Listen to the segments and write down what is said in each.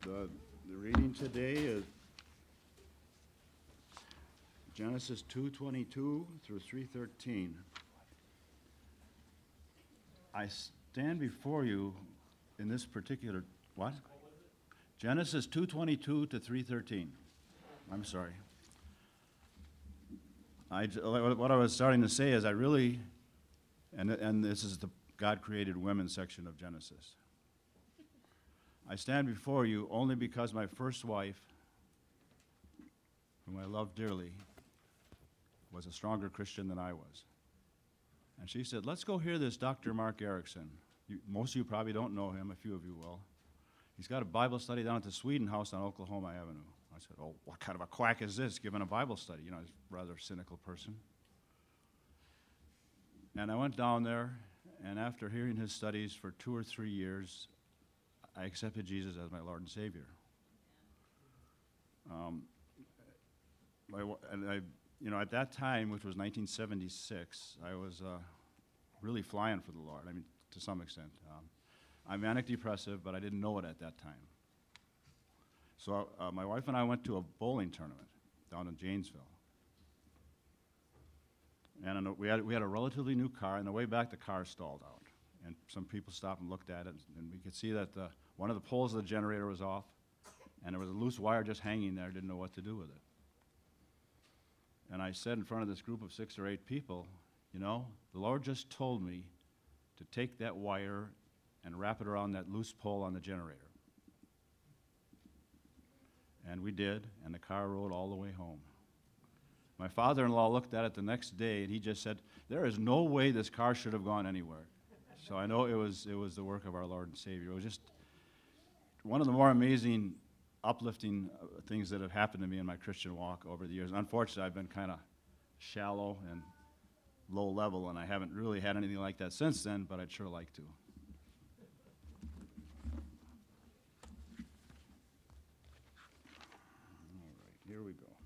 The reading today is Genesis 2:22 through 3:13. I stand before you in this particular, what? Genesis 2:22 to 3:13. I'm sorry. What I was starting to say is I really, and this is the God created women section of Genesis. I stand before you only because my first wife, whom I love dearly, was a stronger Christian than I was. And she said, let's go hear this Dr. Mark Erickson. Most of you probably don't know him, a few of you will. He's got a Bible study down at the Sweden House on Oklahoma Avenue. I said, oh, what kind of a quack is this, giving a Bible study? You know, he's a rather cynical person. And I went down there, and after hearing his studies for 2 or 3 years, I accepted Jesus as my Lord and Savior. At that time, which was 1976, I was really flying for the Lord, I mean, to some extent. I'm manic depressive, but I didn't know it at that time. So my wife and I went to a bowling tournament down in Janesville. And we had a relatively new car, and the way back, the car stalled out. And some people stopped and looked at it, and we could see that one of the poles of the generator was off, and there was a loose wire just hanging there. Didn't know what to do with it. And I said in front of this group of 6 or 8 people, you know, the Lord just told me to take that wire and wrap it around that loose pole on the generator. And we did, and the car rode all the way home. My father-in-law looked at it the next day, and he just said, there is no way this car should have gone anywhere. So I know it was the work of our Lord and Savior. It was just one of the more amazing, uplifting things that have happened to me in my Christian walk over the years. Unfortunately, I've been kind of shallow and low level, and I haven't really had anything like that since then, but I'd sure like to. All right, here we go.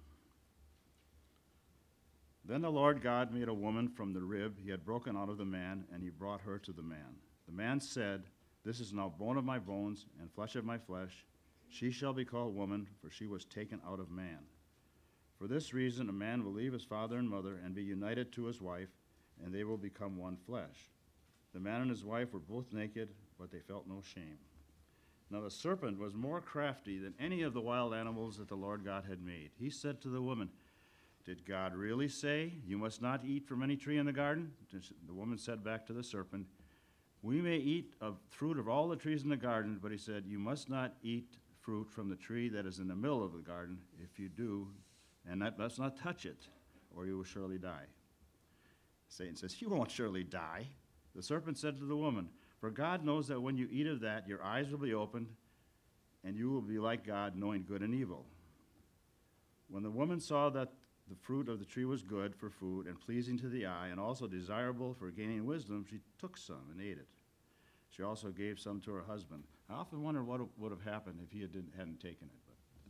Then the Lord God made a woman from the rib he had broken out of the man, and he brought her to the man. The man said, this is now bone of my bones and flesh of my flesh. She shall be called woman, for she was taken out of man. For this reason a man will leave his father and mother and be united to his wife, and they will become one flesh. The man and his wife were both naked, but they felt no shame. Now the serpent was more crafty than any of the wild animals that the Lord God had made. He said to the woman, did God really say, you must not eat from any tree in the garden? The woman said back to the serpent, we may eat of fruit of all the trees in the garden, but he said, you must not eat fruit from the tree that is in the middle of the garden. If you do, and let's not touch it, or you will surely die. Satan says, you won't surely die. The serpent said to the woman, for God knows that when you eat of that, your eyes will be opened, and you will be like God, knowing good and evil. When the woman saw that the fruit of the tree was good for food and pleasing to the eye and also desirable for gaining wisdom, she took some and ate it. She also gave some to her husband. I often wonder what would have happened if he hadn't taken it,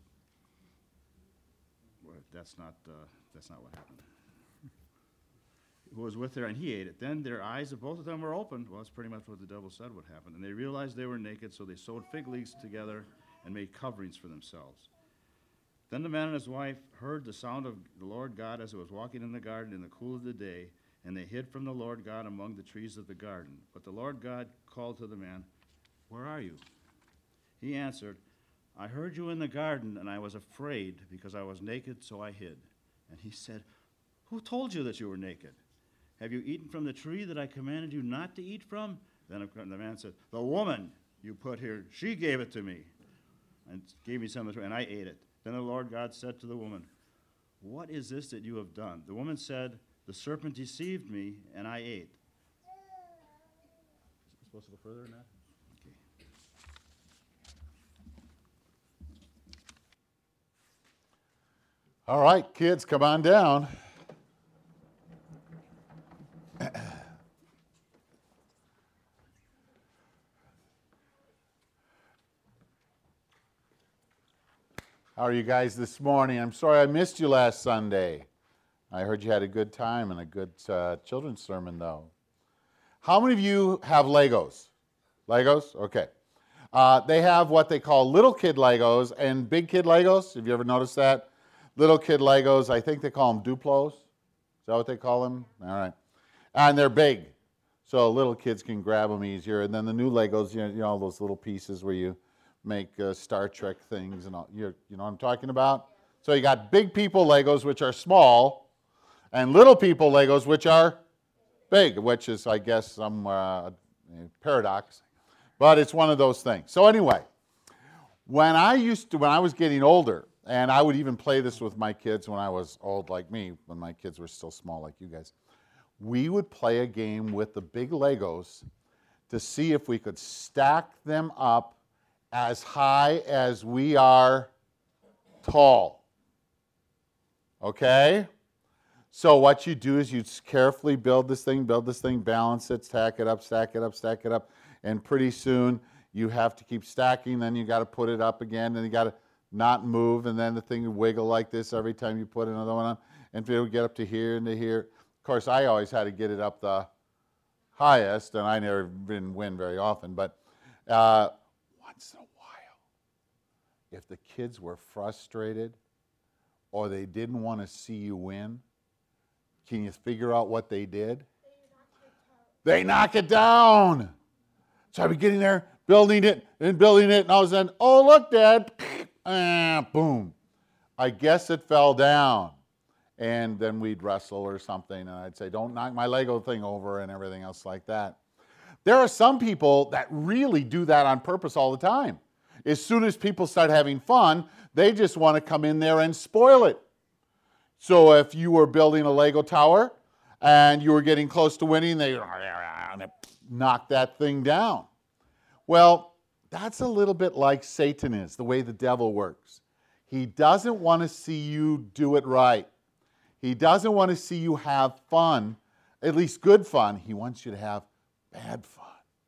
but that's not what happened. Who was with her, and he ate it. Then their eyes of both of them were opened. Well, that's pretty much what the devil said would happen. And they realized they were naked, so they sewed fig leaves together and made coverings for themselves. Then the man and his wife heard the sound of the Lord God as he was walking in the garden in the cool of the day, and they hid from the Lord God among the trees of the garden. But the Lord God called to the man, where are you? He answered, I heard you in the garden, and I was afraid because I was naked, so I hid. And he said, who told you that you were naked? Have you eaten from the tree that I commanded you not to eat from? Then the man said, the woman you put here, she gave it to me, and gave me some of the tree, and I ate it. Then the Lord God said to the woman, what is this that you have done? The woman said, the serpent deceived me, and I ate. Is it supposed to go further than that? Okay. All right, kids, come on down. How are you guys this morning? I'm sorry I missed you last Sunday. I heard you had a good time and a good children's sermon, though. How many of you have Legos? Legos? Okay. They have what they call little kid Legos and big kid Legos. Have you ever noticed that? Little kid Legos, I think they call them Duplos. Is that what they call them? All right. And they're big, so little kids can grab them easier. And then the new Legos, you know all those little pieces where you make Star Trek things and all. You know what I'm talking about? So you got big people Legos, which are small, and little people Legos, which are big, which is, I guess, some paradox. But it's one of those things. So anyway, when I was getting older, and I would even play this with my kids when I was old like me, when my kids were still small like you guys, we would play a game with the big Legos to see if we could stack them up as high as we are tall. Okay? So what you do is you carefully build this thing, balance it, stack it up, stack it up, stack it up, and pretty soon you have to keep stacking, then you got to put it up again, and you got to not move, and then the thing would wiggle like this every time you put another one on, and it would get up to here and to here. Of course, I always had to get it up the highest, and I never didn't win very often, but once in a while, if the kids were frustrated or they didn't want to see you win, can you figure out what they did? They knock it down. So I'd be getting there, building it, and all of a sudden, oh, look, Dad, boom. I guess it fell down. And then we'd wrestle or something, and I'd say, don't knock my Lego thing over and everything else like that. There are some people that really do that on purpose all the time. As soon as people start having fun, they just want to come in there and spoil it. So if you were building a Lego tower and you were getting close to winning, they knock that thing down. Well, that's a little bit like Satan is, the way the devil works. He doesn't want to see you do it right. He doesn't want to see you have fun, at least good fun. He wants you to have bad fun.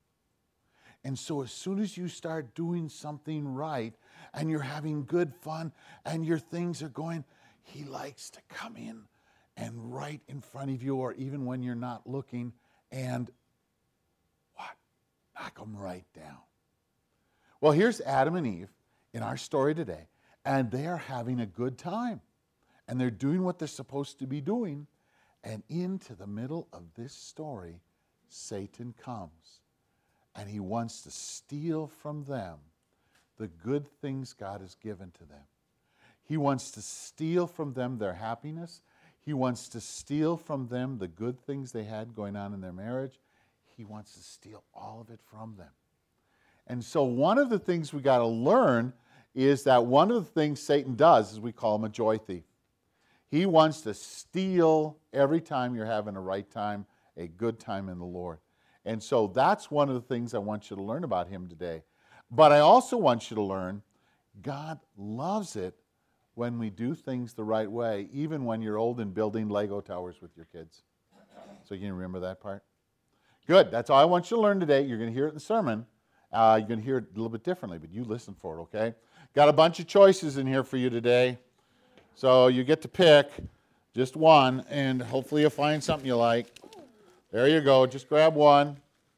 And so as soon as you start doing something right and you're having good fun and your things are going, he likes to come in and right in front of you, or even when you're not looking, and what? Knock them right down. Well, here's Adam and Eve in our story today, and they are having a good time. And they're doing what they're supposed to be doing. And into the middle of this story, Satan comes. And he wants to steal from them the good things God has given to them. He wants to steal from them their happiness. He wants to steal from them the good things they had going on in their marriage. He wants to steal all of it from them. And so one of the things we got to learn is that one of the things Satan does is we call him a joy thief. He wants to steal every time you're having a right time, a good time in the Lord. And so that's one of the things I want you to learn about him today. But I also want you to learn God loves it when we do things the right way, even when you're old and building Lego towers with your kids. So you can remember that part? Good. That's all I want you to learn today. You're going to hear it in the sermon. You're going to hear it a little bit differently, but you listen for it, okay? Got a bunch of choices in here for you today. So you get to pick just one, and hopefully you'll find something you like. There you go. Just grab one.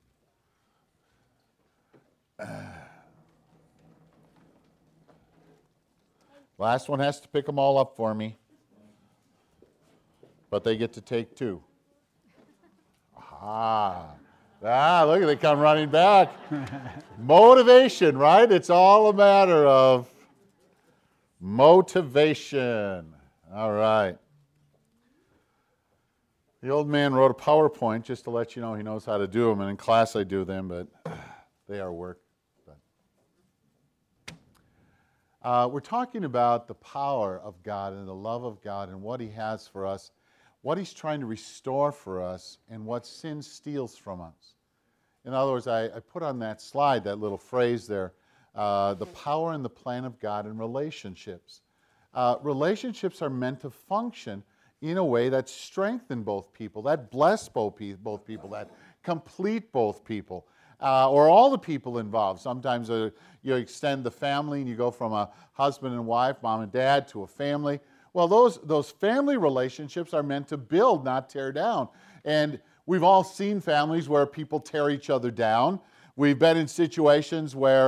Last one has to pick them all up for me. But they get to take two. Look, they come running back. Motivation, right? It's all a matter of motivation. All right. The old man wrote a PowerPoint just to let you know he knows how to do them. And in class I do them, but they are work. We're talking about the power of God and the love of God and what he has for us, what he's trying to restore for us, and what sin steals from us. In other words, I put on that slide that little phrase there, the power and the plan of God in relationships. Relationships are meant to function in a way that strengthen both people, that bless both people, that complete both people, or all the people involved. Sometimes you extend the family and you go from a husband and wife, mom and dad, to a family. Well, those family relationships are meant to build, not tear down. And we've all seen families where people tear each other down. We've been in situations where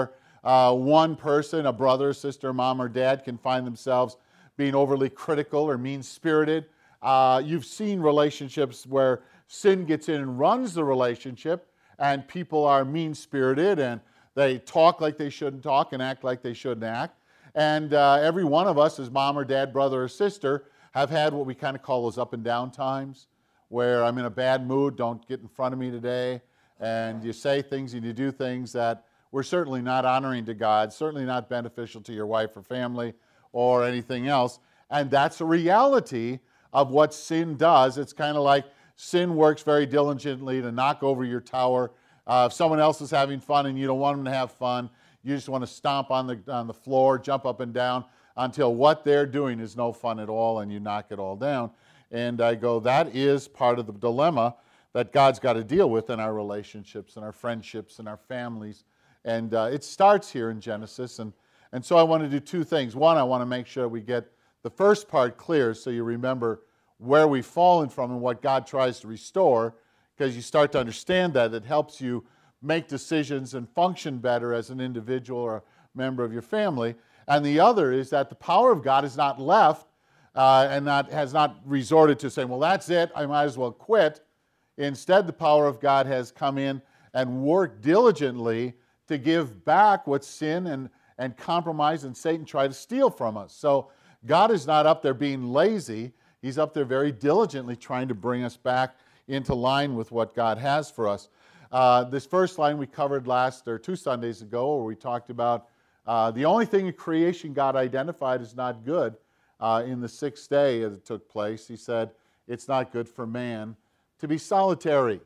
one person, a brother, sister, mom, or dad, can find themselves being overly critical or mean-spirited. You've seen relationships where sin gets in and runs the relationship, and people are mean-spirited, and they talk like they shouldn't talk and act like they shouldn't act. And every one of us, as mom or dad, brother or sister, have had what we kind of call those up and down times, where I'm in a bad mood, don't get in front of me today, and you say things and you do things that were certainly not honoring to God, certainly not beneficial to your wife or family or anything else. And that's a reality of what sin does. It's kind of like sin works very diligently to knock over your tower. If someone else is having fun and you don't want them to have fun, you just want to stomp on the floor, jump up and down until what they're doing is no fun at all and you knock it all down. And I go, that is part of the dilemma that God's got to deal with in our relationships and our friendships and our families. And it starts here in Genesis. And so I want to do two things. One, I want to make sure we get the first part clear so you remember where we've fallen from and what God tries to restore, because you start to understand that. It helps you make decisions and function better as an individual or a member of your family. And the other is that the power of God is not left and has not resorted to saying, well, that's it, I might as well quit. Instead, the power of God has come in and worked diligently to give back what sin and compromise and Satan try to steal from us. So God is not up there being lazy. He's up there very diligently trying to bring us back into line with what God has for us. This first line we covered two Sundays ago, where we talked about the only thing in creation God identified as not good in the sixth day as it took place. He said, it's not good for man to be solitary,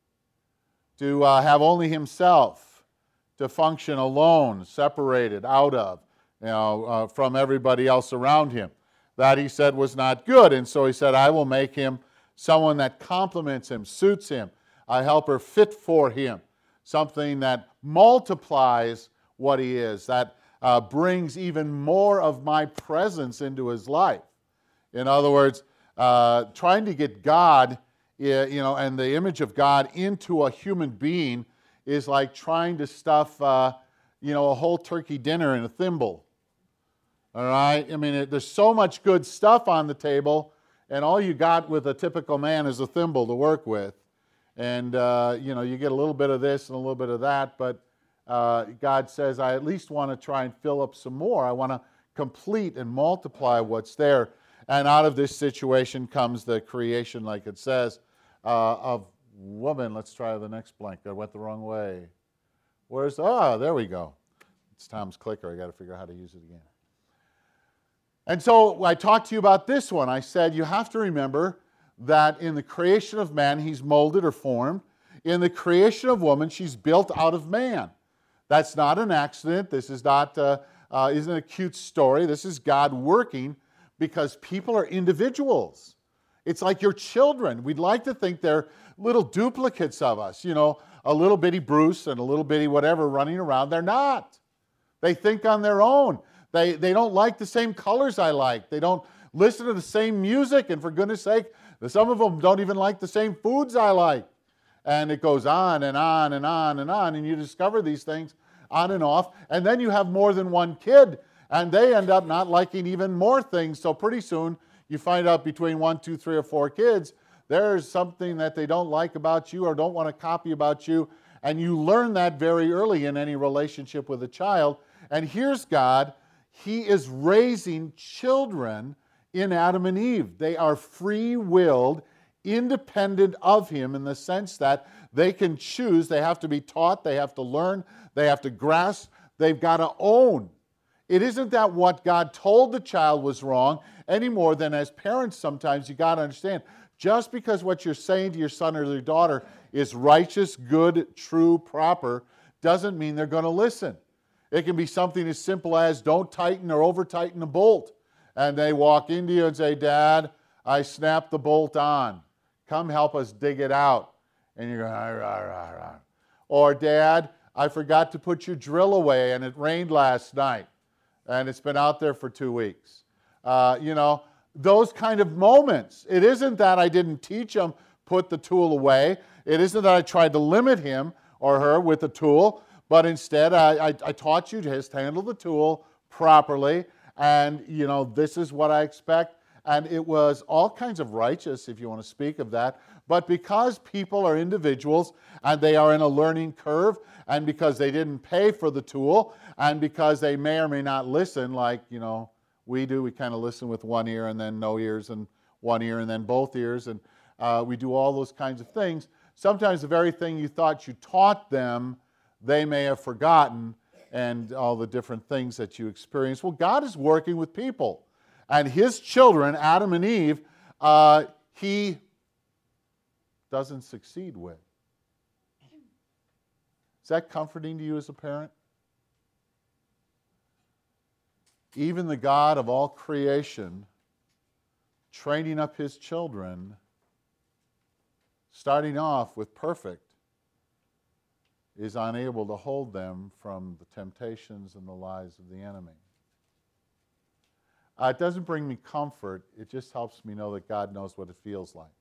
to have only himself, to function alone, separated out of, from everybody else around him. That, he said, was not good. And so he said, I will make him someone that complements him, suits him, a helper fit for him, something that multiplies what he is, that brings even more of my presence into his life. In other words, trying to get God, and the image of God into a human being is like trying to stuff, a whole turkey dinner in a thimble. All right? I mean, there's so much good stuff on the table, and all you got with a typical man is a thimble to work with. And, you get a little bit of this and a little bit of that, but God says, I at least want to try and fill up some more. I want to complete and multiply what's there. And out of this situation comes the creation, like it says, of woman. Let's try the next blank. I went the wrong way. There we go. It's Tom's clicker. I got to figure out how to use it again. And so I talked to you about this one. I said you have to remember that in the creation of man, he's molded or formed. In the creation of woman, she's built out of man. That's not an accident. This is not isn't a cute story. This is God working, because people are individuals. It's like your children. We'd like to think they're little duplicates of us, a little bitty Bruce and a little bitty whatever running around. They're not. They think on their own. They don't like the same colors I like. They don't listen to the same music, and for goodness sake, some of them don't even like the same foods I like. And it goes on and on and on and on, and you discover these things on and off, and then you have more than one kid, and they end up not liking even more things. So pretty soon you find out between 1, 2, 3, or 4 kids, there's something that they don't like about you or don't want to copy about you, and you learn that very early in any relationship with a child. And here's God. He is raising children in Adam and Eve. They are free-willed, independent of him, in the sense that they can choose. They have to be taught. They have to learn. They have to grasp. They've got to own. It isn't that what God told the child was wrong any more than, as parents, sometimes you got to understand, just because what you're saying to your son or your daughter is righteous, good, true, proper, doesn't mean they're going to listen. It can be something as simple as, don't tighten or over-tighten a bolt. And they walk into you and say, Dad, I snapped the bolt on. Come help us dig it out. And you're going, rah, rah, rah. Or, Dad, I forgot to put your drill away and it rained last night. And it's been out there for 2 weeks. Those kind of moments. It isn't that I didn't teach them, put the tool away. It isn't that I tried to limit him or her with the tool. But instead, I taught you to just handle the tool properly, and this is what I expect. And it was all kinds of righteous, if you want to speak of that. But because people are individuals and they are in a learning curve, and because they didn't pay for the tool, and because they may or may not listen like, we do, we kind of listen with one ear and then no ears and one ear and then both ears, and we do all those kinds of things. Sometimes the very thing you thought you taught them, they may have forgotten, and all the different things that you experience. Well, God is working with people. And his children, Adam and Eve, he doesn't succeed with. Is that comforting to you as a parent? Even the God of all creation, training up his children, starting off with perfect, is unable to hold them from the temptations and the lies of the enemy. It doesn't bring me comfort. It just helps me know that God knows what it feels like.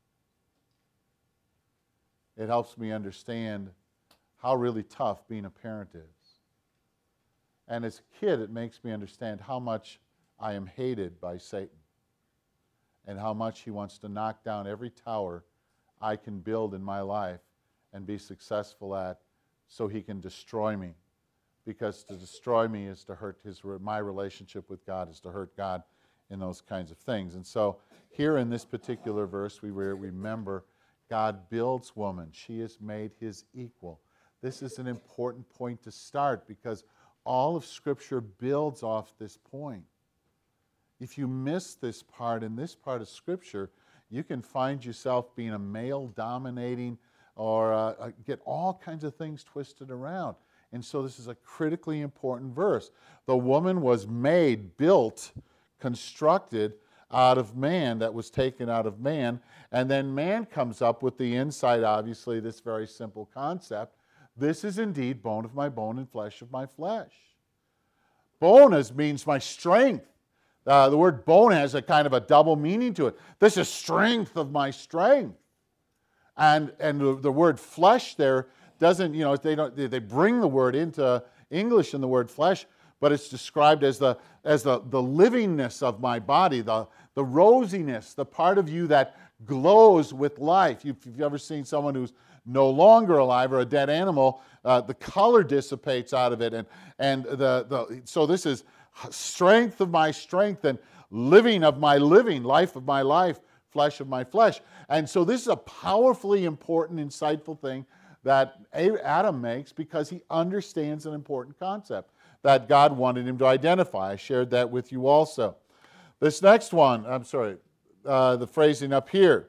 It helps me understand how really tough being a parent is. And as a kid, it makes me understand how much I am hated by Satan and how much he wants to knock down every tower I can build in my life and be successful at so he can destroy me. Because to destroy me is to hurt my relationship with God, is to hurt God in those kinds of things. And so here in this particular verse, we remember God builds woman. She is made his equal. This is an important point to start because all of Scripture builds off this point. If you miss this part in this part of Scripture, you can find yourself being a male-dominating or get all kinds of things twisted around. And so this is a critically important verse. The woman was made, built, constructed out of man, that was taken out of man. And then man comes up with the insight, obviously, this very simple concept. This is indeed bone of my bone and flesh of my flesh. Bonus means my strength. The word bone has a kind of a double meaning to it. This is strength of my strength. And the word flesh there doesn't, they bring the word into English in the word flesh, but it's described as the livingness of my body, the rosiness, the part of you that glows with life. If you've ever seen someone who's no longer alive or a dead animal, the color dissipates out of it. So this is strength of my strength and living of my living, life of my life, flesh of my flesh. And so this is a powerfully important, insightful thing that Adam makes because he understands an important concept that God wanted him to identify. I shared that with you also. This next one, the phrasing up here,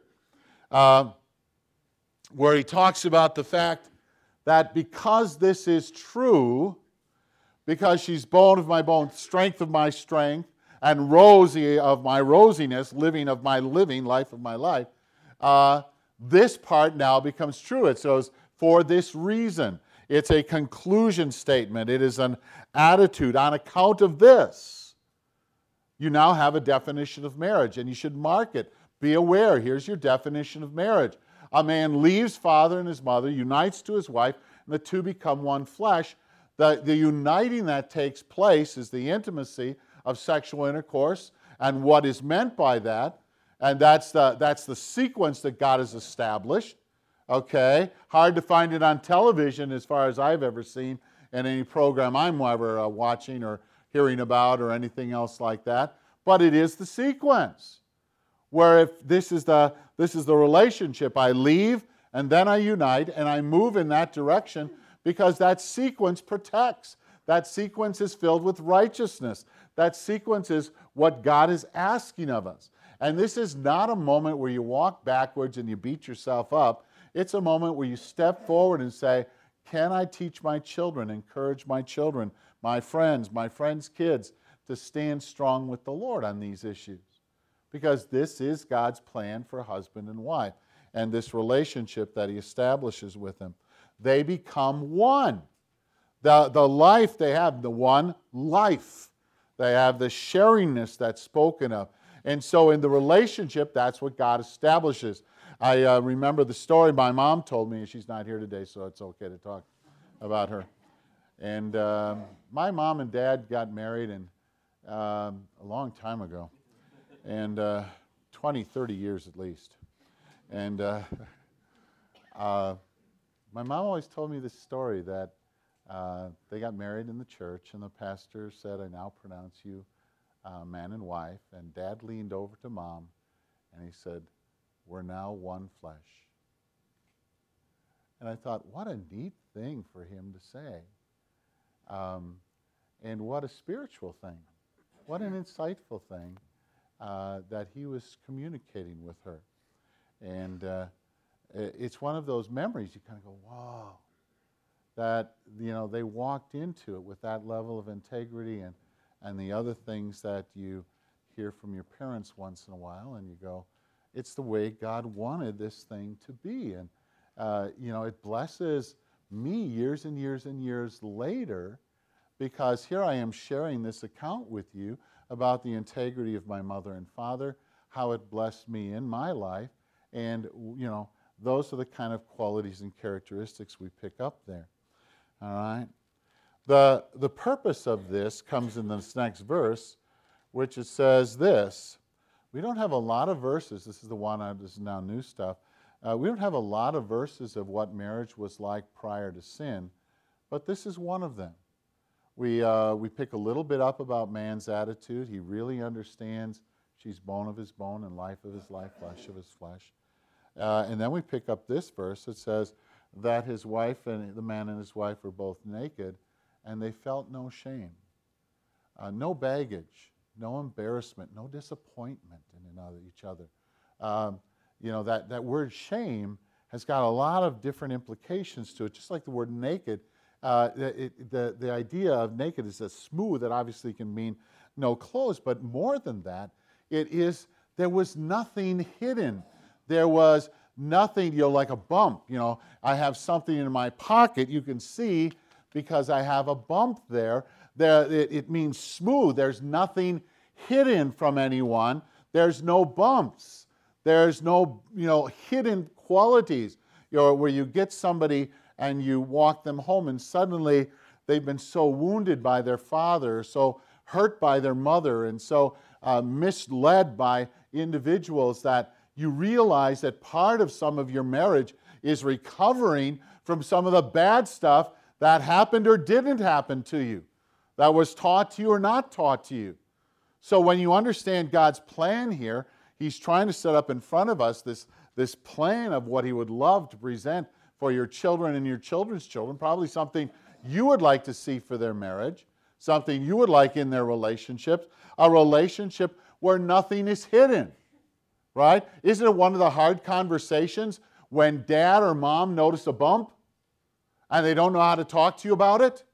where he talks about the fact that because this is true, because she's bone of my bone, strength of my strength, and rosy of my rosiness, living of my living, life of my life, this part now becomes true. It says, for this reason. It's a conclusion statement. It is an attitude. On account of this, you now have a definition of marriage, and you should mark it. Be aware. Here's your definition of marriage. A man leaves father and his mother, unites to his wife, and the two become one flesh. The uniting that takes place is the intimacy of sexual intercourse and what is meant by that. And that's the sequence that God has established. Okay? Hard to find it on television as far as I've ever seen in any program I'm ever watching or hearing about or anything else like that. But it is the sequence where if this is the relationship, I leave and then I unite and I move in that direction because that sequence protects. That sequence is filled with righteousness. That sequence is what God is asking of us. And this is not a moment where you walk backwards and you beat yourself up. It's a moment where you step forward and say, can I teach my children, encourage my children, my friends' kids to stand strong with the Lord on these issues? Because this is God's plan for husband and wife and this relationship that he establishes with them. They become one. The life they have, the one life. They have the sharingness that's spoken of. And so in the relationship, that's what God establishes. I remember the story my mom told me. She's not here today, so it's okay to talk about her. And my mom and dad got married a long time ago, and 20, 30 years at least. And my mom always told me this story that they got married in the church, and the pastor said, "I now pronounce you man and wife." And Dad leaned over to Mom, and he said, "We're now one flesh." And I thought, what a neat thing for him to say. And what a spiritual thing. What an insightful thing that he was communicating with her. And it's one of those memories you kind of go, wow, that they walked into it with that level of integrity and the other things that you hear from your parents once in a while, and you go, it's the way God wanted this thing to be. And it blesses me years and years and years later, because here I am sharing this account with you about the integrity of my mother and father, how it blessed me in my life, and those are the kind of qualities and characteristics we pick up there. All right? The purpose of this comes in this next verse, which it says this. We don't have a lot of verses. This is the one, this is now new stuff. We don't have a lot of verses of what marriage was like prior to sin, but this is one of them. We pick a little bit up about man's attitude. He really understands she's bone of his bone and life of his life, flesh of his flesh. And then we pick up this verse that says that his wife and the man and his wife were both naked, and they felt no shame, no baggage, no embarrassment, no disappointment in each other. That word shame has got a lot of different implications to it, just like the word naked. The idea of naked is a smooth that obviously can mean no clothes, but more than that, there was nothing hidden. There was nothing, like a bump. I have something in my pocket you can see because I have a bump there. It means smooth. There's nothing hidden from anyone. There's no bumps. There's no, hidden qualities, where you get somebody and you walk them home and suddenly they've been so wounded by their father, so hurt by their mother, and so misled by individuals that you realize that part of some of your marriage is recovering from some of the bad stuff that happened or didn't happen to you, that was taught to you or not taught to you. So when you understand God's plan here, He's trying to set up in front of us this plan of what He would love to present for your children and your children's children, probably something you would like to see for their marriage, something you would like in their relationships, a relationship where nothing is hidden, right? Isn't it one of the hard conversations when dad or mom notice a bump and they don't know how to talk to you about it?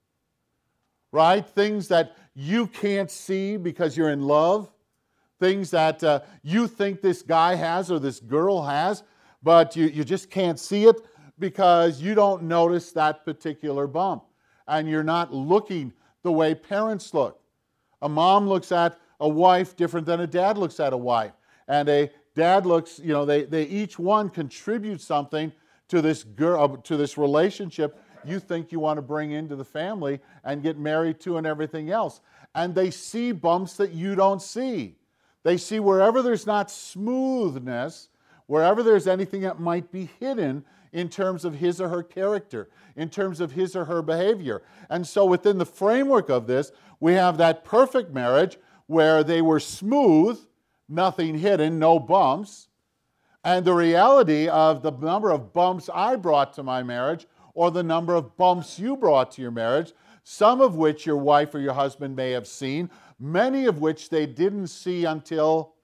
Right? Things that you can't see because you're in love. Things that you think this guy has or this girl has, but you just can't see it because you don't notice that particular bump. And you're not looking the way parents look. A mom looks at a wife different than a dad looks at a wife. And a dad looks, they each one contributes something to this girl, to this relationship you think you want to bring into the family and get married to and everything else. And they see bumps that you don't see. They see wherever there's not smoothness, wherever there's anything that might be hidden in terms of his or her character, in terms of his or her behavior. And so within the framework of this, we have that perfect marriage where they were smooth, nothing hidden, no bumps. And the reality of the number of bumps I brought to my marriage or the number of bumps you brought to your marriage, some of which your wife or your husband may have seen, many of which they didn't see until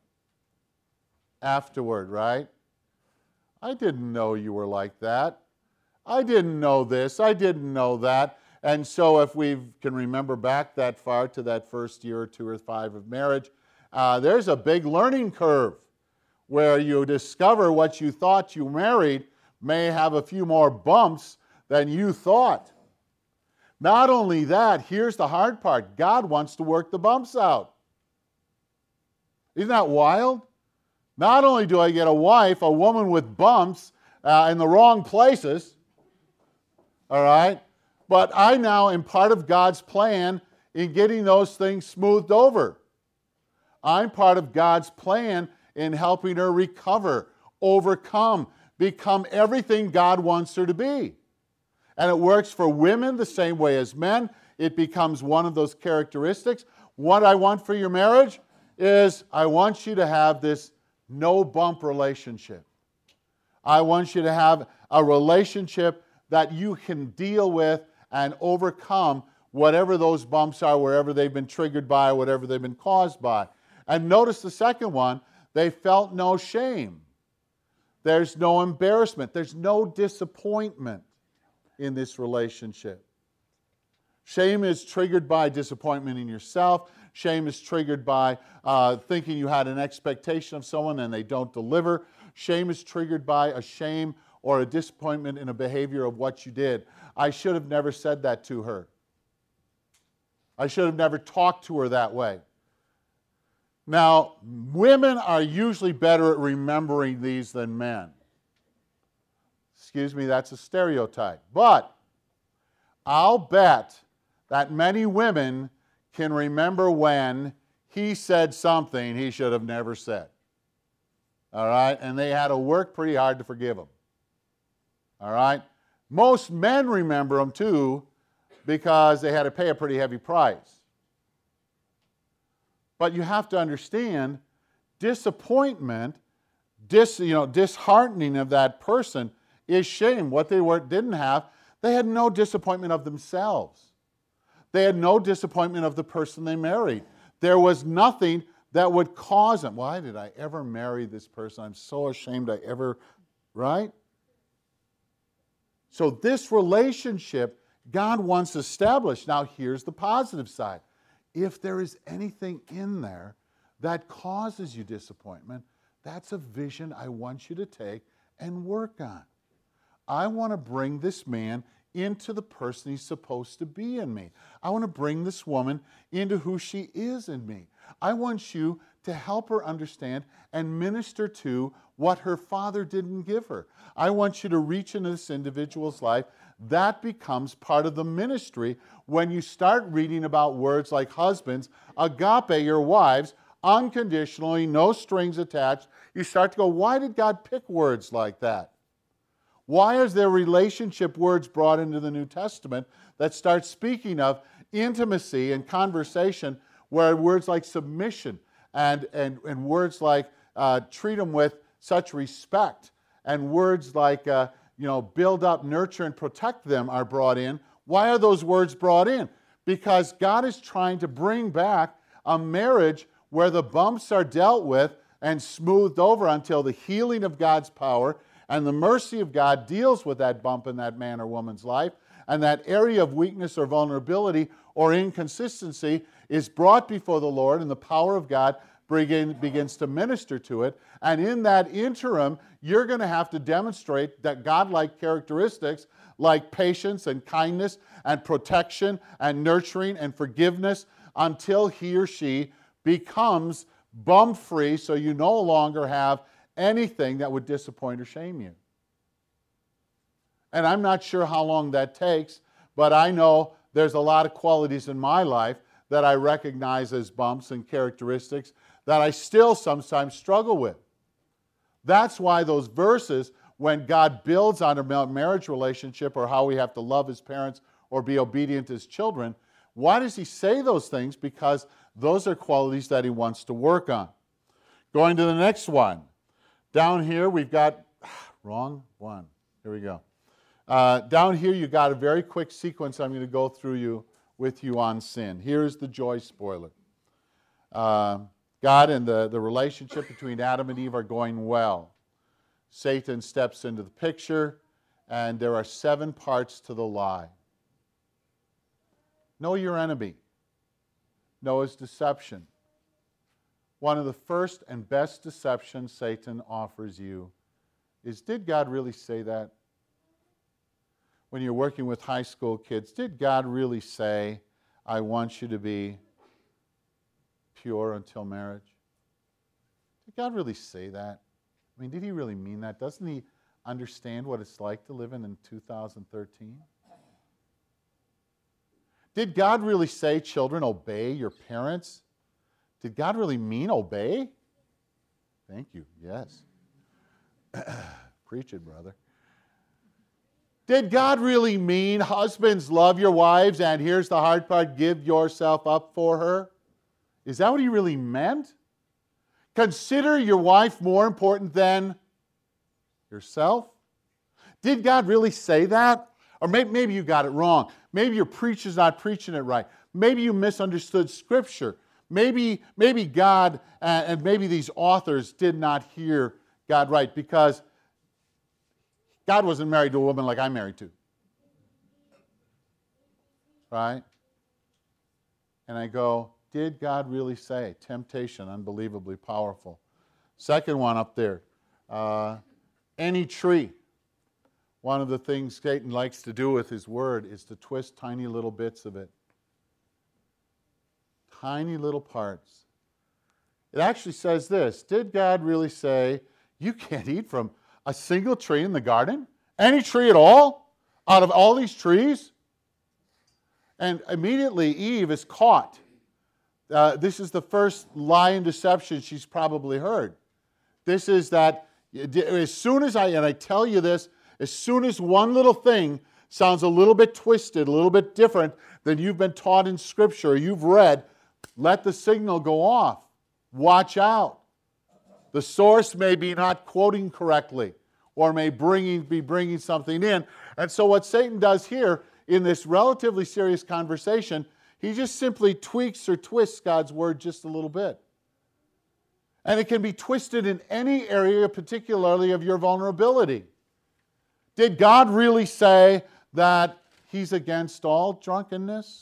afterward, right? I didn't know you were like that. I didn't know this. I didn't know that. And so if we can remember back that far to that first year or 2 or 5 of marriage, there's a big learning curve where you discover what you thought you married may have a few more bumps than you thought. Not only that, here's the hard part. God wants to work the bumps out. Isn't that wild? Not only do I get a wife, a woman with bumps in the wrong places, all right, But I now am part of God's plan in getting those things smoothed over. I'm part of God's plan in helping her recover, overcome, become everything God wants her to be. And it works for women the same way as men. It becomes one of those characteristics. What I want for your marriage is I want you to have this no-bump relationship. I want you to have a relationship that you can deal with and overcome whatever those bumps are, wherever they've been triggered by, whatever they've been caused by. And notice the second one, they felt no shame. There's no embarrassment. There's no disappointment in this relationship. Shame is triggered by disappointment in yourself. Shame is triggered by thinking you had an expectation of someone and they don't deliver. Shame is triggered by a shame or a disappointment in a behavior of what you did. I should have never said that to her. I should have never talked to her that way. Now, women are usually better at remembering these than men. Excuse me, that's a stereotype. But I'll bet that many women can remember when he said something he should have never said. All right? And they had to work pretty hard to forgive him. All right? Most men remember them too because they had to pay a pretty heavy price. But you have to understand, disappointment, disheartening of that person is shame. What they didn't have, they had no disappointment of themselves. They had no disappointment of the person they married. There was nothing that would cause them. Why did I ever marry this person? I'm so ashamed I ever, right? So this relationship God wants established. Now here's the positive side. If there is anything in there that causes you disappointment, that's a vision I want you to take and work on. I want to bring this man into the person he's supposed to be in me. I want to bring this woman into who she is in me. I want you to help her understand and minister to what her father didn't give her. I want you to reach into this individual's life. That becomes part of the ministry when you start reading about words like husbands, agape your wives, unconditionally, no strings attached. You start to go, why did God pick words like that? Why is there relationship words brought into the New Testament that start speaking of intimacy and conversation, where words like submission and words like treat them with such respect and words like build up, nurture, and protect them are brought in? Why are those words brought in? Because God is trying to bring back a marriage where the bumps are dealt with and smoothed over until the healing of God's power and the mercy of God deals with that bump in that man or woman's life, and that area of weakness or vulnerability or inconsistency is brought before the Lord, and the power of God begins to minister to it. And in that interim, you're going to have to demonstrate that God-like characteristics like patience and kindness and protection and nurturing and forgiveness until he or she becomes bump-free, so you no longer have anything that would disappoint or shame you. And I'm not sure how long that takes, but I know there's a lot of qualities in my life that I recognize as bumps and characteristics that I still sometimes struggle with. That's why those verses, when God builds on a marriage relationship or how we have to love his parents or be obedient as children, why does he say those things? Because those are qualities that he wants to work on. Going to the next one. Down here we've got, wrong one. Here we go. Down here you got a very quick sequence I'm going to go through with you on sin. Here's the joy spoiler. God and the relationship between Adam and Eve are going well. Satan steps into the picture, and there are 7 parts to the lie. Know your enemy. Know his deception. One of the first and best deceptions Satan offers you is, did God really say that? When you're working with high school kids, did God really say, I want you to be pure until marriage? Did God really say that? I mean, did he really mean that? Doesn't he understand what it's like to live in 2013? Did God really say, children, obey your parents? Did God really mean obey? Thank you, yes. Preach it, brother. Did God really mean, husbands, love your wives, and here's the hard part, give yourself up for her? Is that what he really meant? Consider your wife more important than yourself? Did God really say that? Or maybe you got it wrong. Maybe your preacher's not preaching it right. Maybe you misunderstood Scripture. Maybe God and maybe these authors did not hear God right, because God wasn't married to a woman like I'm married to. Right? And I go, did God really say? Temptation, unbelievably powerful. Second one up there, any tree. One of the things Satan likes to do with his word is to twist tiny little bits of it. Tiny little parts. It actually says this, did God really say, you can't eat from a single tree in the garden? Any tree at all? Out of all these trees? And immediately Eve is caught. This is the first lie and deception she's probably heard. This is that as soon as I tell you this, as soon as one little thing sounds a little bit twisted, a little bit different than you've been taught in Scripture or you've read, let the signal go off. Watch out. The source may be not quoting correctly or may be bringing something in. And so what Satan does here in this relatively serious conversation, he just simply tweaks or twists God's word just a little bit. And it can be twisted in any area, particularly of your vulnerability. Did God really say that he's against all drunkenness?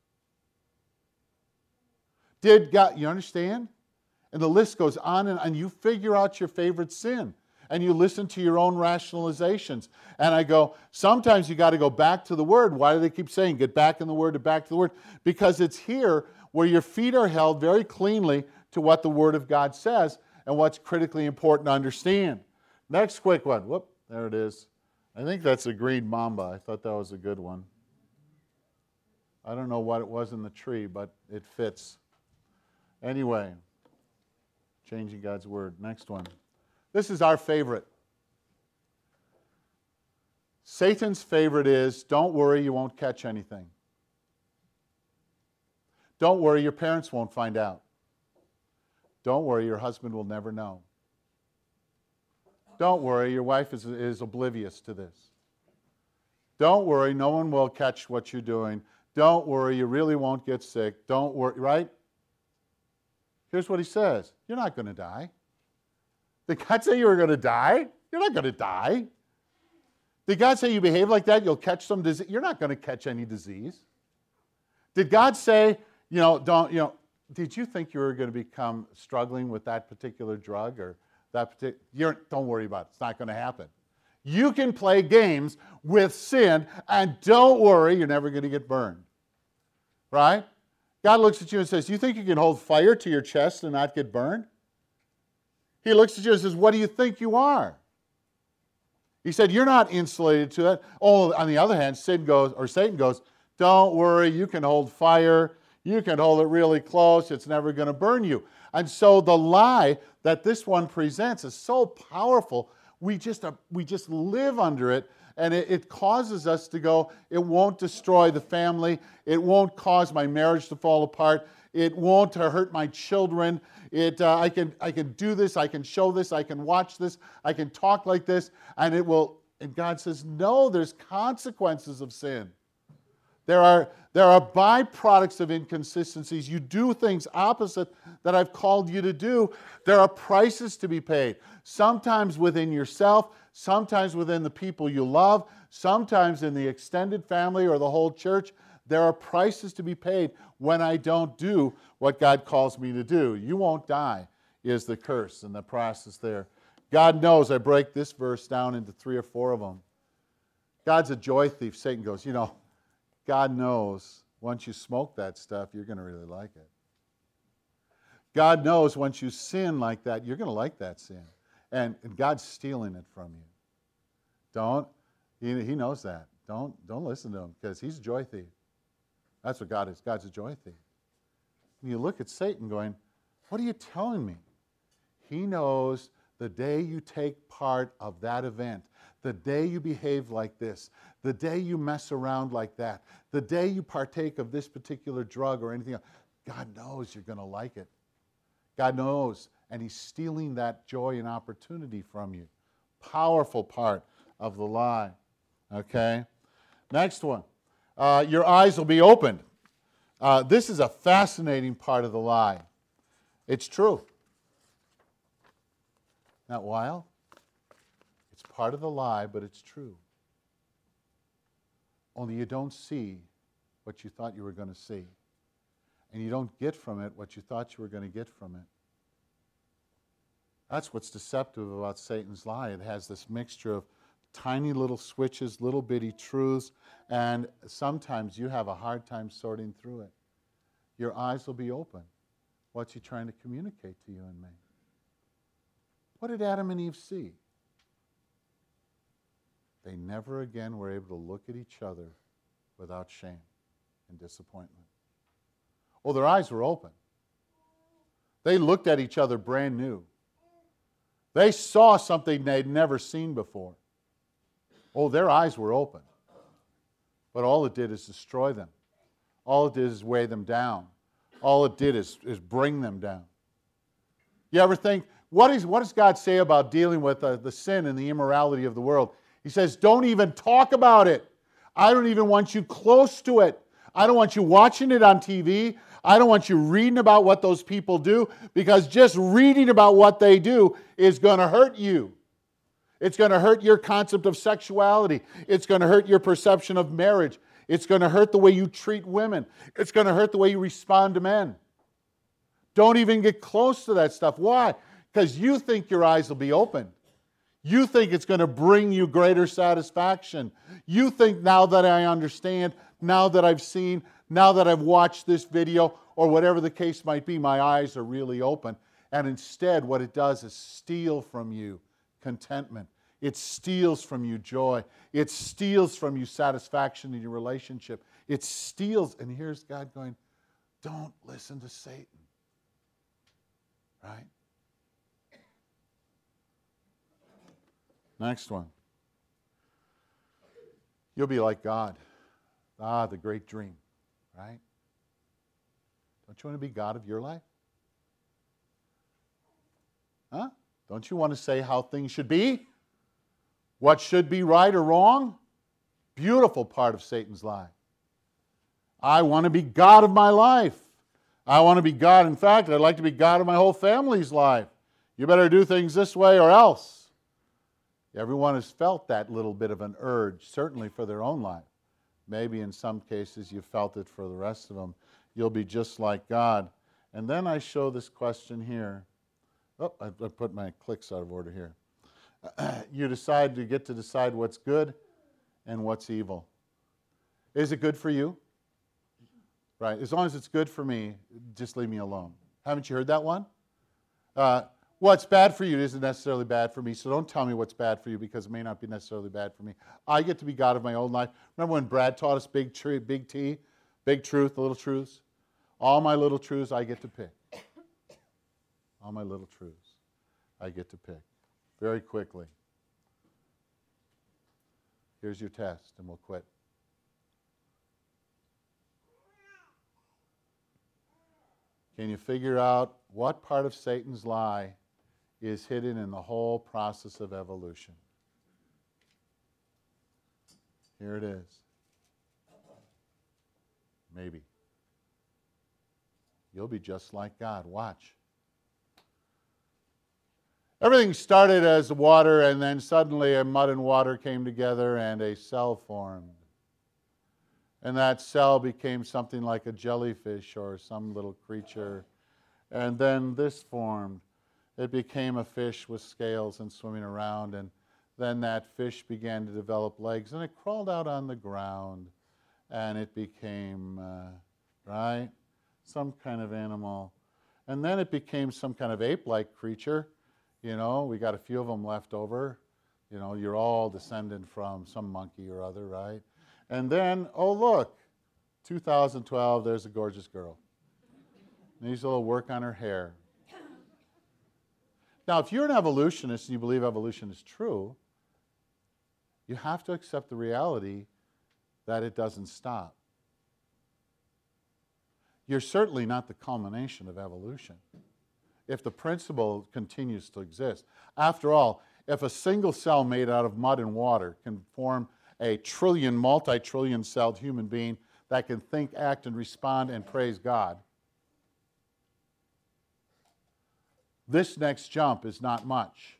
Did God, you understand? And the list goes on, and you figure out your favorite sin. And you listen to your own rationalizations. And I go, sometimes you got to go back to the Word. Why do they keep saying, get back in the Word, get back to the Word? Because it's here where your feet are held very cleanly to what the Word of God says and what's critically important to understand. Next quick one. Whoop, there it is. I think that's a green mamba. I thought that was a good one. I don't know what it was in the tree, but it fits. Anyway, changing God's Word. Next one. This is our favorite. Satan's favorite is, don't worry, you won't catch anything. Don't worry, your parents won't find out. Don't worry, your husband will never know. Don't worry, your wife is oblivious to this. Don't worry, no one will catch what you're doing. Don't worry, you really won't get sick. Don't worry, right? Here's what he says. You're not going to die. Did God say you were going to die? You're not going to die. Did God say you behave like that, you'll catch some disease? You're not going to catch any disease. Did God say, did you think you were going to become struggling with that particular drug or that particular, don't worry about it. It's not going to happen. You can play games with sin and don't worry, you're never going to get burned. Right? God looks at you and says, you think you can hold fire to your chest and not get burned? He looks at you and says, what do you think you are? He said, you're not insulated to that. Oh, on the other hand, Satan goes, don't worry, you can hold fire. You can hold it really close. It's never going to burn you. And so the lie that this one presents is so powerful. We just live under it, and it causes us to go, it won't destroy the family. It won't cause my marriage to fall apart. It won't hurt my children. I can do this. I can show this. I can watch this. I can talk like this, and it will. And God says, no, there's consequences of sin. There are byproducts of inconsistencies. You do things opposite that I've called you to do. There are prices to be paid. Sometimes within yourself, sometimes within the people you love, sometimes in the extended family or the whole church. There are prices to be paid when I don't do what God calls me to do. You won't die is the curse and the process there. God knows. I break this verse down into 3 or 4 of them. God's a joy thief. Satan goes, God knows once you smoke that stuff, you're going to really like it. God knows once you sin like that, you're going to like that sin. And God's stealing it from you. He knows that. Don't listen to him because he's a joy thief. That's what God is. God's a joy thief. And you look at Satan going, what are you telling me? He knows the day you take part of that event, the day you behave like this, the day you mess around like that, the day you partake of this particular drug or anything else, God knows you're going to like it. God knows, and He's stealing that joy and opportunity from you. Powerful part of the lie. Okay? Next one. Your eyes will be opened. This is a fascinating part of the lie. It's true. Not wild? It's part of the lie, but it's true. Only you don't see what you thought you were going to see. And you don't get from it what you thought you were going to get from it. That's what's deceptive about Satan's lie. It has this mixture of tiny little switches, little bitty truths, and sometimes you have a hard time sorting through it. Your eyes will be open. What's He trying to communicate to you and me? What did Adam and Eve see? They never again were able to look at each other without shame and disappointment. Oh, their eyes were open. They looked at each other brand new. They saw something they'd never seen before. Oh, their eyes were open. But all it did is destroy them. All it did is weigh them down. All it did is bring them down. You ever think, what does God say about dealing with the sin and the immorality of the world? He says, don't even talk about it. I don't even want you close to it. I don't want you watching it on TV. I don't want you reading about what those people do, because just reading about what they do is going to hurt you. It's going to hurt your concept of sexuality. It's going to hurt your perception of marriage. It's going to hurt the way you treat women. It's going to hurt the way you respond to men. Don't even get close to that stuff. Why? Because you think your eyes will be open. You think it's going to bring you greater satisfaction. You think, now that I understand, now that I've seen, now that I've watched this video, or whatever the case might be, my eyes are really open. And instead, what it does is steal from you contentment. It steals from you joy. It steals from you satisfaction in your relationship. It steals, and here's God going, don't listen to Satan. Right? Next one. You'll be like God. Ah, the great dream. Right? Don't you want to be God of your life? Huh? Don't you want to say how things should be? What should be right or wrong? Beautiful part of Satan's lie. I want to be God of my life. I want to be God. In fact, I'd like to be God of my whole family's life. You better do things this way or else. Everyone has felt that little bit of an urge, certainly for their own life. Maybe in some cases you felt it for the rest of them. You'll be just like God. And then I show this question here. Oh, I put my clicks out of order here. You get to decide what's good and what's evil. Is it good for you? Right. As long as it's good for me, just leave me alone. Haven't you heard that one? What's bad for you isn't necessarily bad for me, so don't tell me what's bad for you, because it may not be necessarily bad for me. I get to be God of my own life. Remember when Brad taught us big T, big truth, little truths? All my little truths I get to pick. All my little truths I get to pick. Very quickly. Here's your test, and we'll quit. Can you figure out what part of Satan's lie is hidden in the whole process of evolution? Here it is. Maybe. You'll be just like God. Watch. Everything started as water, and then suddenly a mud and water came together and a cell formed. And that cell became something like a jellyfish or some little creature. And then this formed. It became a fish with scales and swimming around. And then that fish began to develop legs, and it crawled out on the ground. And it became, some kind of animal. And then it became some kind of ape-like creature. You know, we got a few of them left over. You know, you're all descended from some monkey or other, right? And then, oh look, 2012, there's a gorgeous girl. Needs a little work on her hair. Now, if you're an evolutionist and you believe evolution is true, you have to accept the reality that it doesn't stop. You're certainly not the culmination of evolution if the principle continues to exist. After all, if a single cell made out of mud and water can form a trillion, multi-trillion celled human being that can think, act, and respond and praise God, this next jump is not much.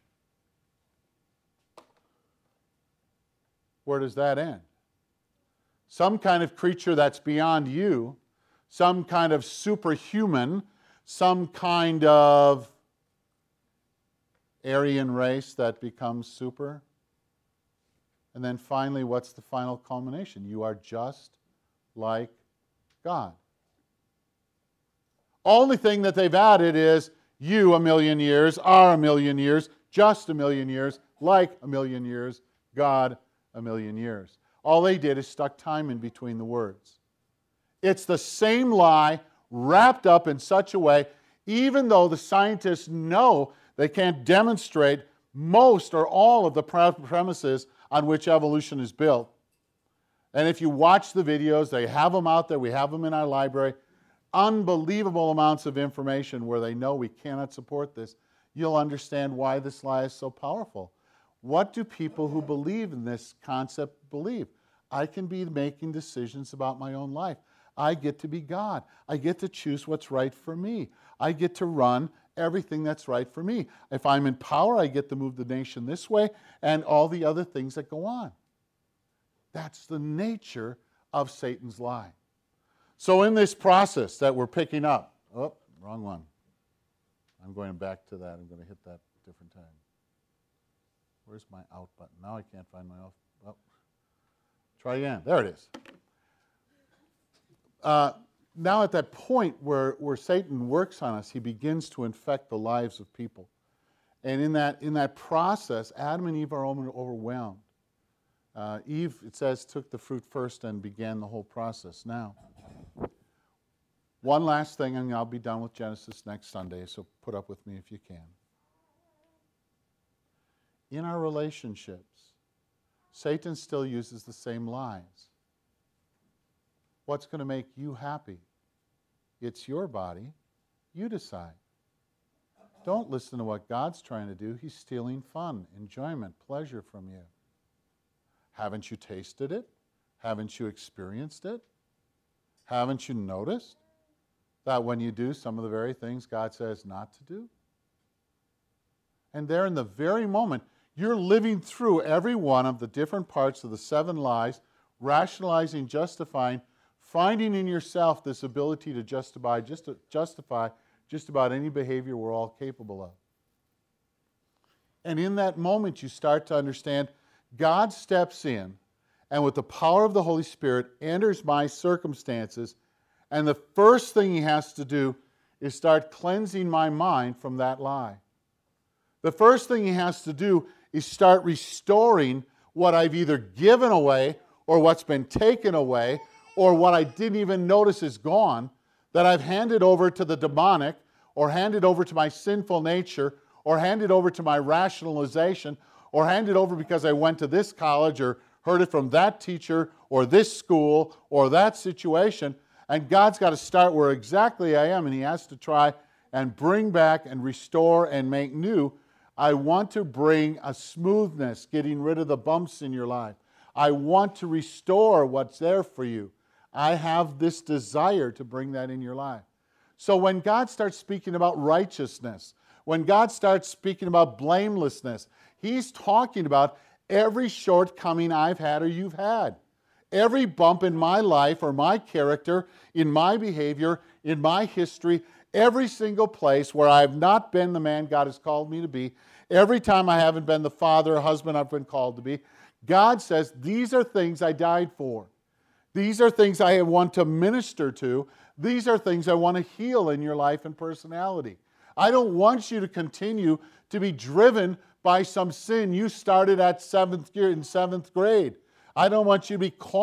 Where does that end? Some kind of creature that's beyond you, some kind of superhuman, some kind of Aryan race that becomes super. And then finally, what's the final culmination? You are just like God. Only thing that they've added is you a million years, are a million years, just a million years, like a million years, God a million years. All they did is stuck time in between the words. It's the same lie wrapped up in such a way, even though the scientists know they can't demonstrate most or all of the premises on which evolution is built. And if you watch the videos, they have them out there, we have them in our library, unbelievable amounts of information where they know we cannot support this. You'll understand why this lie is so powerful. What do people who believe in this concept believe? I can be making decisions about my own life. I get to be God. I get to choose what's right for me. I get to run everything that's right for me. If I'm in power, I get to move the nation this way and all the other things that go on. That's the nature of Satan's lie. So in this process that we're picking up, oh, wrong one. I'm going back to that. I'm going to hit that a different time. Where's my out button? Now I can't find my out. Oh. Try again. There it is. Now at that point where Satan works on us, he begins to infect the lives of people. And in that process, Adam and Eve are overwhelmed. Eve, it says, took the fruit first and began the whole process. Now, one last thing, and I'll be done with Genesis next Sunday, so put up with me if you can. In our relationships, Satan still uses the same lies. What's going to make you happy? It's your body. You decide. Don't listen to what God's trying to do. He's stealing fun, enjoyment, pleasure from you. Haven't you tasted it? Haven't you experienced it? Haven't you noticed that when you do some of the very things God says not to do? And there in the very moment, you're living through every one of the different parts of the 7 lies, rationalizing, justifying, finding in yourself this ability to justify just about any behavior we're all capable of. And in that moment, you start to understand God steps in and with the power of the Holy Spirit enters my circumstances, and the first thing he has to do is start cleansing my mind from that lie. The first thing he has to do is start restoring what I've either given away or what's been taken away or what I didn't even notice is gone, that I've handed over to the demonic or handed over to my sinful nature or handed over to my rationalization or handed over because I went to this college or heard it from that teacher or this school or that situation. And God's got to start where exactly I am, and he has to try and bring back and restore and make new. I want to bring a smoothness, getting rid of the bumps in your life. I want to restore what's there for you. I have this desire to bring that in your life. So when God starts speaking about righteousness, when God starts speaking about blamelessness, he's talking about every shortcoming I've had or you've had. Every bump in my life or my character, in my behavior, in my history, every single place where I have not been the man God has called me to be, every time I haven't been the father or husband I've been called to be, God says, these are things I died for. These are things I want to minister to. These are things I want to heal in your life and personality. I don't want you to continue to be driven by some sin you started at in seventh grade. I don't want you to be caught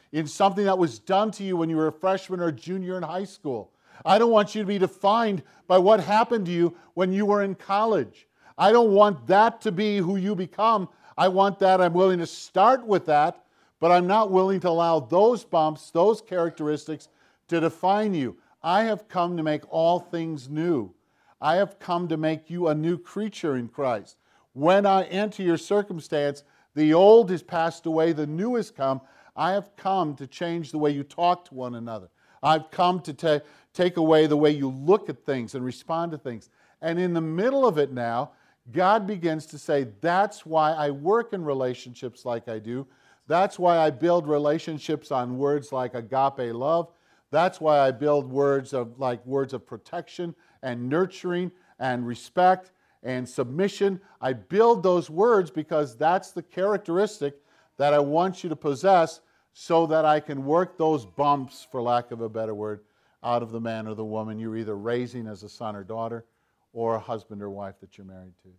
in something that was done to you when you were a freshman or junior in high school. I don't want you to be defined by what happened to you when you were in college. I don't want that to be who you become. I want that. I'm willing to start with that, but I'm not willing to allow those bumps, those characteristics to define you. I have come to make all things new. I have come to make you a new creature in Christ. When I enter your circumstance, the old has passed away, the new has come. I have come to change the way you talk to one another. I've come to take away the way you look at things and respond to things. And in the middle of it now, God begins to say, that's why I work in relationships like I do. That's why I build relationships on words like agape love. That's why I build words of protection and nurturing and respect and submission. I build those words because that's the characteristic that I want you to possess so that I can work those bumps, for lack of a better word, out of the man or the woman you're either raising as a son or daughter or a husband or wife that you're married to.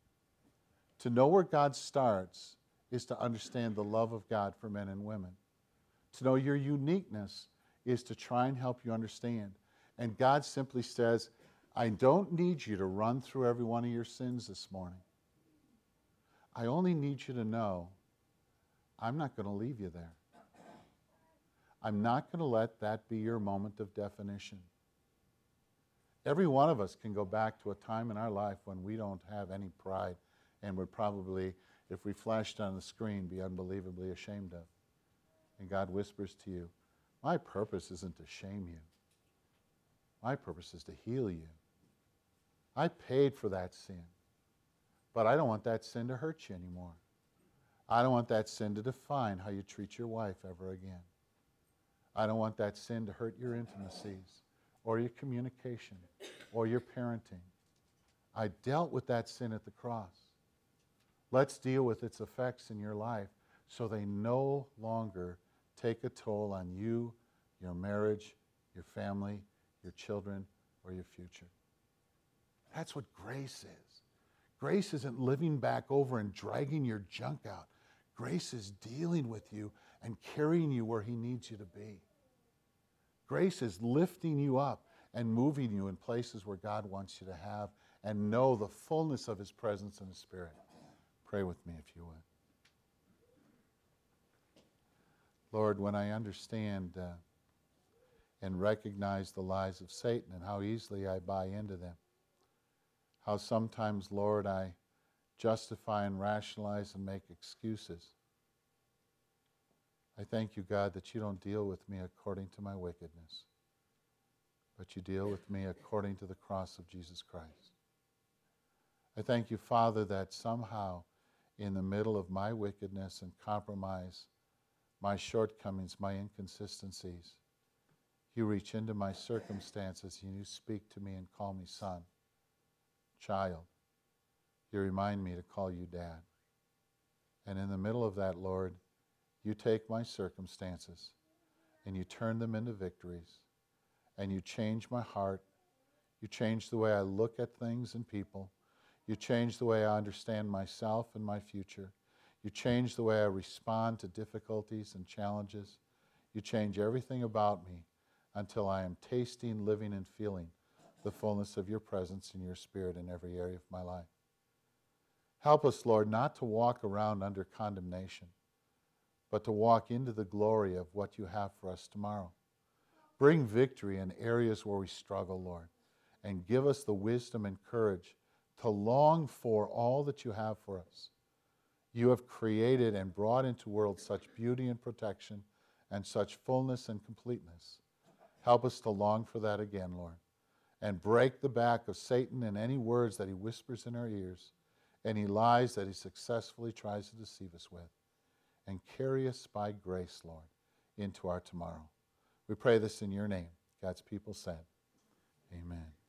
To know where God starts is to understand the love of God for men and women. To know your uniqueness is to try and help you understand. And God simply says, I don't need you to run through every one of your sins this morning. I only need you to know I'm not going to leave you there. I'm not going to let that be your moment of definition. Every one of us can go back to a time in our life when we don't have any pride and would probably, if we flashed on the screen, be unbelievably ashamed of. And God whispers to you, my purpose isn't to shame you. My purpose is to heal you. I paid for that sin, but I don't want that sin to hurt you anymore. I don't want that sin to define how you treat your wife ever again. I don't want that sin to hurt your intimacies or your communication or your parenting. I dealt with that sin at the cross. Let's deal with its effects in your life so they no longer take a toll on you, your marriage, your family, your children, or your future. That's what grace is. Grace isn't living back over and dragging your junk out. Grace is dealing with you and carrying you where He needs you to be. Grace is lifting you up and moving you in places where God wants you to have and know the fullness of His presence and His Spirit. Pray with me if you would. Lord, when I understand and recognize the lies of Satan and how easily I buy into them, how sometimes, Lord, I justify and rationalize and make excuses. I thank you, God, that you don't deal with me according to my wickedness, but you deal with me according to the cross of Jesus Christ. I thank you, Father, that somehow in the middle of my wickedness and compromise, my shortcomings, my inconsistencies, you reach into my circumstances and you speak to me and call me son, child. You remind me to call you dad. And in the middle of that, Lord, you take my circumstances and you turn them into victories and you change my heart. You change the way I look at things and people. You change the way I understand myself and my future. You change the way I respond to difficulties and challenges. You change everything about me until I am tasting, living, and feeling the fullness of your presence and your Spirit in every area of my life. Help us, Lord, not to walk around under condemnation, but to walk into the glory of what you have for us tomorrow. Bring victory in areas where we struggle, Lord, and give us the wisdom and courage to long for all that you have for us. You have created and brought into the world such beauty and protection and such fullness and completeness. Help us to long for that again, Lord, and break the back of Satan and any words that he whispers in our ears, any lies that he successfully tries to deceive us with, and carry us by grace, Lord, into our tomorrow. We pray this in your name. God's people said, amen.